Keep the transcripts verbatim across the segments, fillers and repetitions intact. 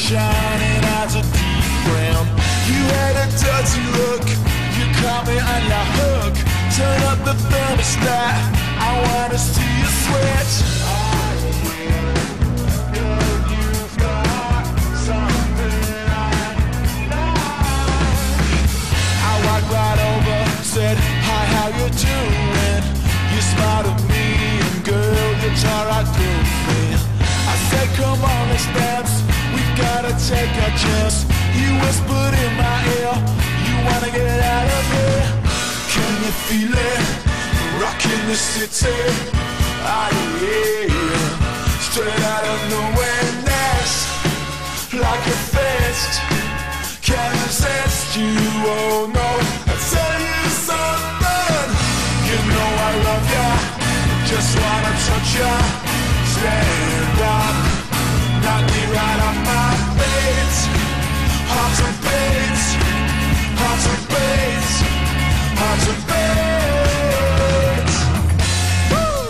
shining as a deep brown. You had a dirty look, you caught me on your hook. Turn up the thermostat, I wanna see you sweat. Girl, you've got something I like. I walked right over, said, hi, how you doing? You smiled at me, and girl, you tore right through me. I said, come on, let's dance, we've gotta take a chance. You whispered in my ear, you wanna get out of here. Can you feel it? Rockin' the city. Ah, yeah. Straight out of nowhere, next. Like a fist. Can't resist you, oh no. I'll tell you something. You know I love ya. Just wanna touch ya. Stand up. Knock me right off my feet. Heart to beat. Heart to beat. Heart to beat. Woo!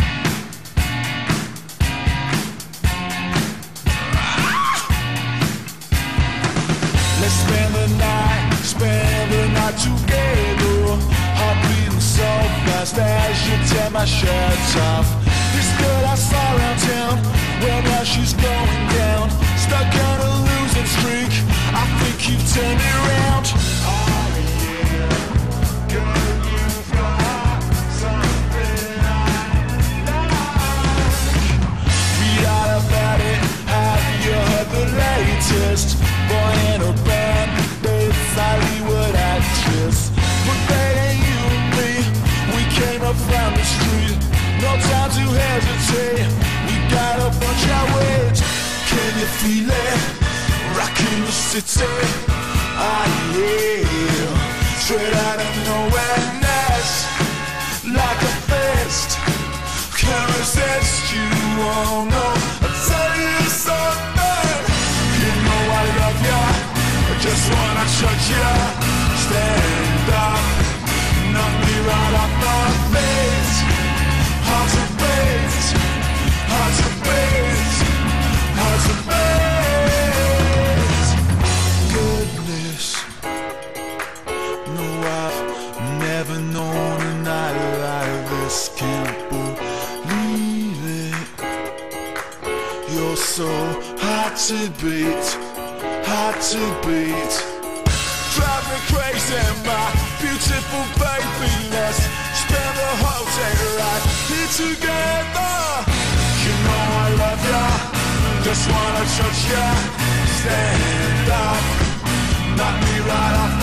Let's spend the night, spend the night together. Heart beating so fast as you tear my shirt off. This girl I saw around town, well now she's going down. Stuck on a losing streak, I think you've turned it around. Oh yeah, girl, you've got something I like. Read out about it, have you heard the latest? Boy in a band, they're Hollywood actress. But that ain't you and me, we came up from the street. No time to hesitate, we got a bunch of weight. Can you feel it? Rockin' the city. Ah yeah. Straight out of nowhere, next. Like a fist. Can't resist you, oh no. I'll tell you something. You know I love ya. I just wanna touch ya. Stand up. Knock me right off my feet. Hard to beat. Hard to beat. Hard to beat. Goodness. No, I've never known a night like this. Can't believe it. You're so hard to beat. Hard to beat. Drive me crazy, my beautiful baby. Let's spend the whole day right here together. You know I love ya. Just wanna touch ya. Stand up. Knock me right off